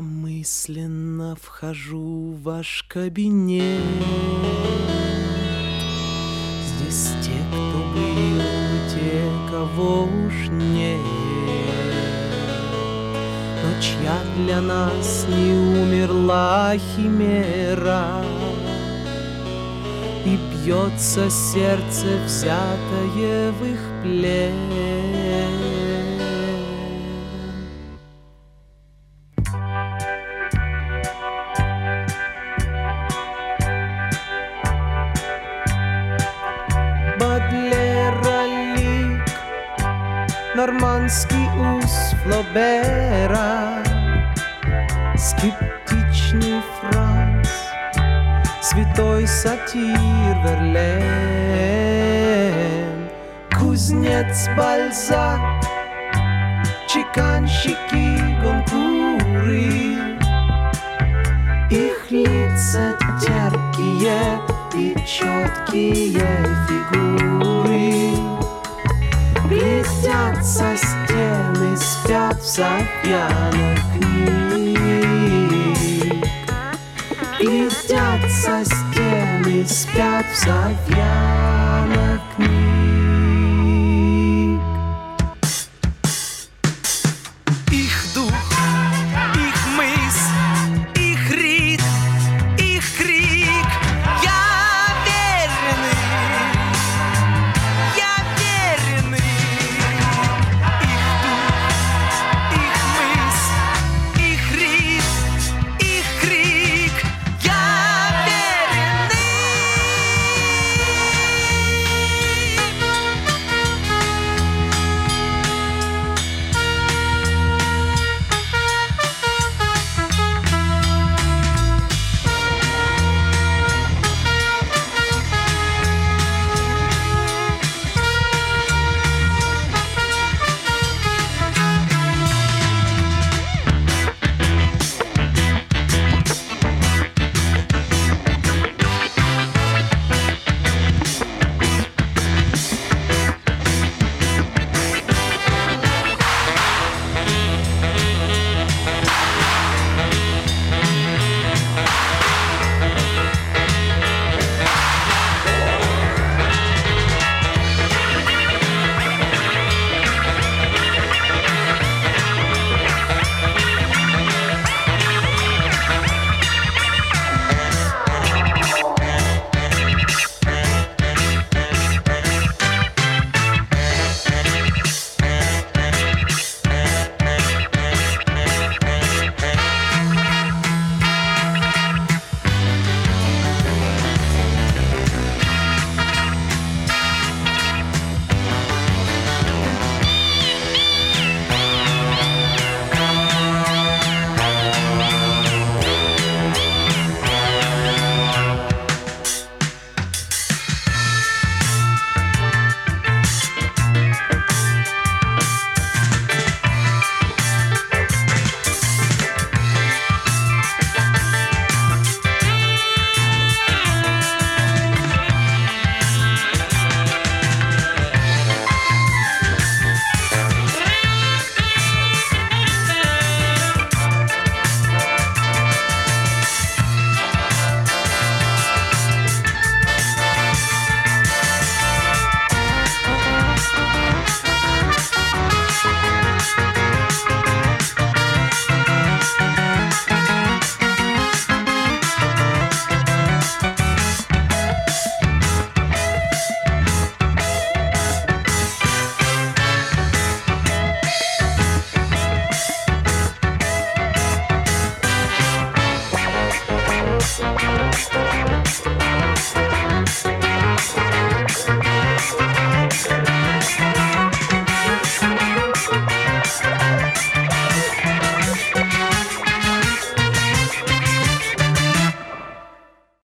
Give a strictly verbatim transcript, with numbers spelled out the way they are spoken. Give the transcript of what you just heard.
Мысленно вхожу в ваш кабинет. Здесь те, кто был, те, кого уж нет, но чья для нас не умерла химера, и бьется сердце, взятое в их плен. Бодлера лик, нормандский ус Флобера, скептичный Франц, святой сатир Верлен, кузнец Бальзак, чеканщики Гонкуры. Их лица терпкие и четкие фигуры глядят со стены, спят в софьянах книг. Глядят со стены, спят в софьянах книг.